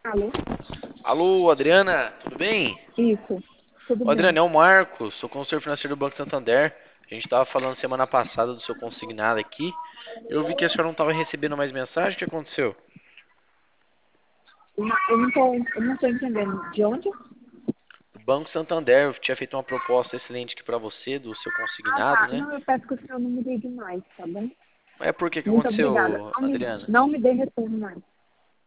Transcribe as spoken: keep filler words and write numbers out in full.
Alô? Alô, Adriana, tudo bem? Isso, tudo Ô, Adriana, bem. é o Marcos, sou consultor financeiro do Banco Santander. A gente estava falando semana passada do seu consignado aqui. Eu vi que a senhora não estava recebendo mais mensagem, o que aconteceu? Não, Eu não tô, eu não tô entendendo. De onde? O Banco Santander, eu tinha feito uma proposta excelente aqui para você, do seu Ah, consignado, tá. né? Não, eu peço que o senhor não me ligue mais, tá bom? Mas por que que Muito obrigada. aconteceu, Não me, Adriana? não me dê retorno mais.